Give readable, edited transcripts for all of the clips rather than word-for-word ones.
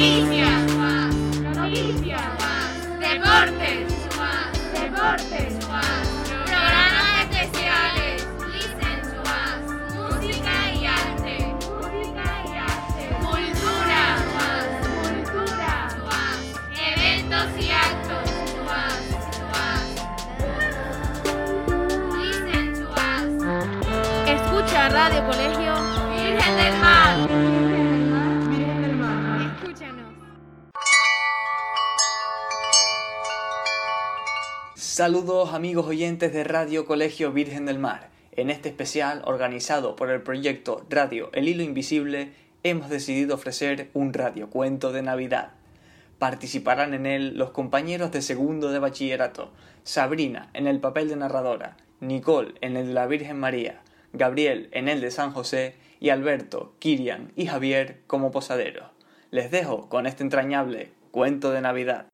Noticias, deportes, programas especiales, música y arte, cultura, eventos y actos, escucha Radio Colegio Virgen del Mar. Escúchanos. Saludos amigos oyentes de Radio Colegio Virgen del Mar. En este especial organizado por el proyecto Radio El Hilo Invisible hemos decidido ofrecer un radiocuento de Navidad. Participarán en él los compañeros de segundo de bachillerato, Sabrina en el papel de narradora, Nicole en el de la Virgen María, Gabriel en el de San José y Alberto, Kirian y Javier como posaderos. Les dejo con este entrañable cuento de Navidad.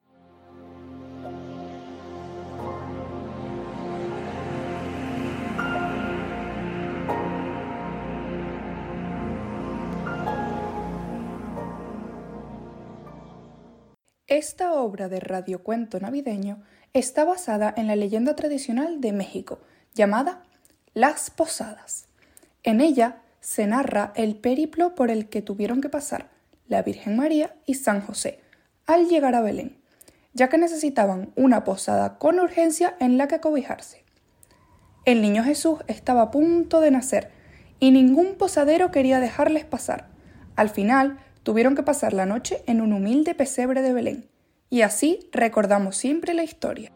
Esta obra de radiocuento navideño está basada en la leyenda tradicional de México, llamada Las Posadas. En ella se narra el periplo por el que tuvieron que pasar la Virgen María y San José al llegar a Belén, ya que necesitaban una posada con urgencia en la que acobijarse. El niño Jesús estaba a punto de nacer y ningún posadero quería dejarles pasar. Al final, tuvieron que pasar la noche en un humilde pesebre de Belén, y así recordamos siempre la historia.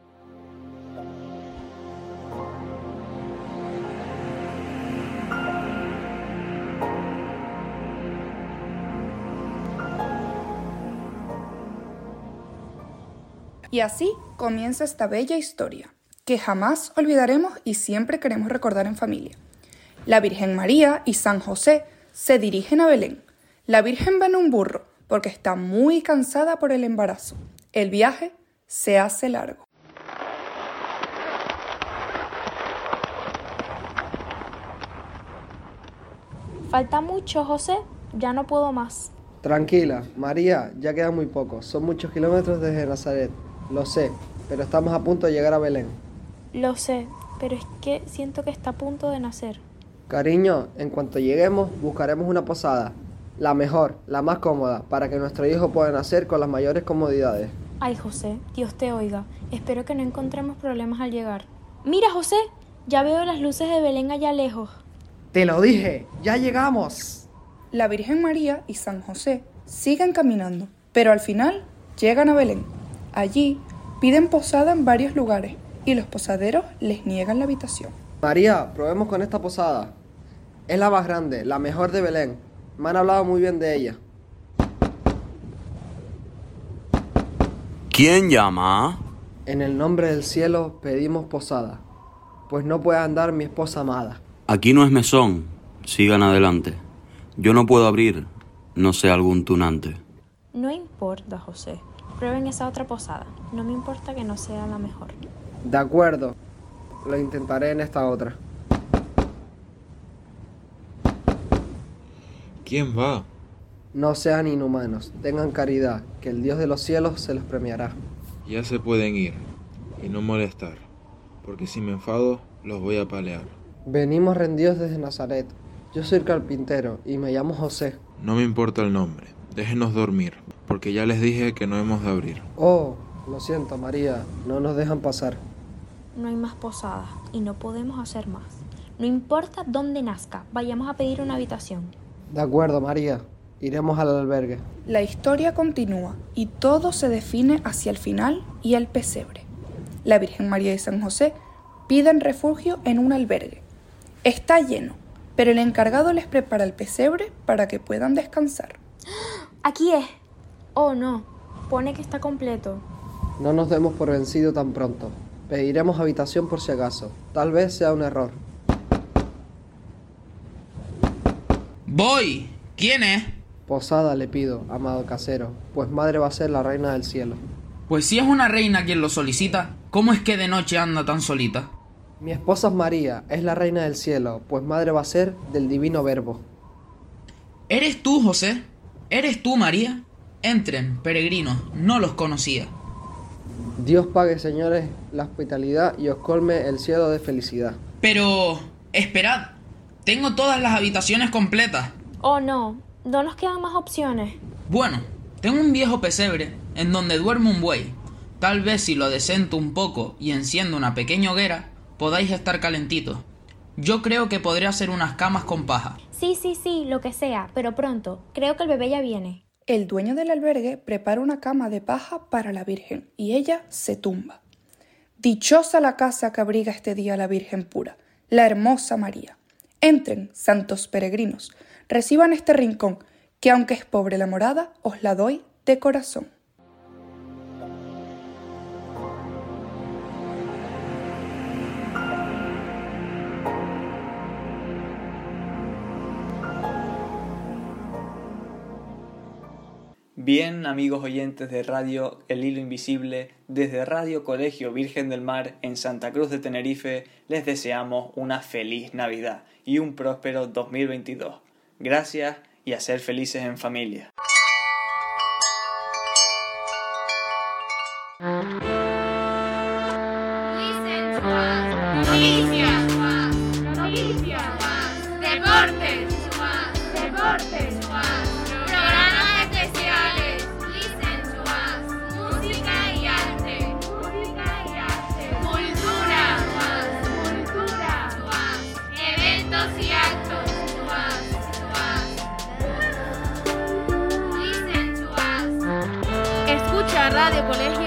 Y así comienza esta bella historia, que jamás olvidaremos y siempre queremos recordar en familia. La Virgen María y San José se dirigen a Belén. La Virgen va en un burro porque está muy cansada por el embarazo. El viaje se hace largo. Falta mucho, José. Ya no puedo más. Tranquila, María, ya queda muy poco. Son muchos kilómetros desde Nazaret. Lo sé, pero estamos a punto de llegar a Belén. Lo sé, pero es que siento que está a punto de nacer. Cariño, en cuanto lleguemos, buscaremos una posada. La mejor, la más cómoda, para que nuestro hijo pueda nacer con las mayores comodidades. Ay, José, Dios te oiga. Espero que no encontremos problemas al llegar. Mira, José, ya veo las luces de Belén allá lejos. ¡Te lo dije! ¡Ya llegamos! La Virgen María y San José siguen caminando, pero al final llegan a Belén. Allí piden posada en varios lugares y los posaderos les niegan la habitación. María, probemos con esta posada. Es la más grande, la mejor de Belén. Me han hablado muy bien de ella. ¿Quién llama? En el nombre del cielo pedimos posada, pues no puede andar mi esposa amada. Aquí no es mesón. Sigan adelante. Yo no puedo abrir, no sé algún tunante. No importa, José. Prueben esa otra posada. No me importa que no sea la mejor. De acuerdo. Lo intentaré en esta otra. ¿Quién va? No sean inhumanos, tengan caridad, que el Dios de los cielos se los premiará. Ya se pueden ir y no molestar, porque si me enfado los voy a apalear. Venimos rendidos desde Nazaret. Yo soy el carpintero y me llamo José. No me importa el nombre, déjenos dormir, porque ya les dije que no hemos de abrir. Oh, lo siento, María, no nos dejan pasar. No hay más posadas y no podemos hacer más. No importa dónde nazca, vayamos a pedir una habitación. De acuerdo, María. Iremos al albergue. La historia continúa y todo se define hacia el final y el pesebre. La Virgen María y San José piden refugio en un albergue. Está lleno, pero el encargado les prepara el pesebre para que puedan descansar. ¡Aquí es! Oh, no. Pone que está completo. No nos demos por vencido tan pronto. Pediremos habitación por si acaso. Tal vez sea un error. ¡Voy! ¿Quién es? Posada le pido, amado casero, pues madre va a ser la reina del cielo. Pues si es una reina quien lo solicita, ¿cómo es que de noche anda tan solita? Mi esposa es María, es la reina del cielo, pues madre va a ser del divino verbo. ¿Eres tú, José? ¿Eres tú, María? Entren, peregrinos, no los conocía. Dios pague, señores, la hospitalidad y os colme el cielo de felicidad. Pero, esperad, tengo todas las habitaciones completas. Oh no, no nos quedan más opciones. Bueno, tengo un viejo pesebre en donde duerme un buey. Tal vez si lo desento un poco y enciendo una pequeña hoguera, podáis estar calentitos. Yo creo que podré hacer unas camas con paja. Sí, lo que sea, pero pronto. Creo que el bebé ya viene. El dueño del albergue prepara una cama de paja para la Virgen y ella se tumba. Dichosa la casa que abriga este día a la Virgen pura, la hermosa María. Entren, santos peregrinos, reciban este rincón, que aunque es pobre la morada, os la doy de corazón. Bien, amigos oyentes de Radio El Hilo Invisible, desde Radio Colegio Virgen del Mar en Santa Cruz de Tenerife, les deseamos una feliz Navidad y un próspero 2022. Gracias y a ser felices en familia. Noticias, deportes, programas especiales, música y arte, cultura, eventos y actos, Escucha Radio Colegio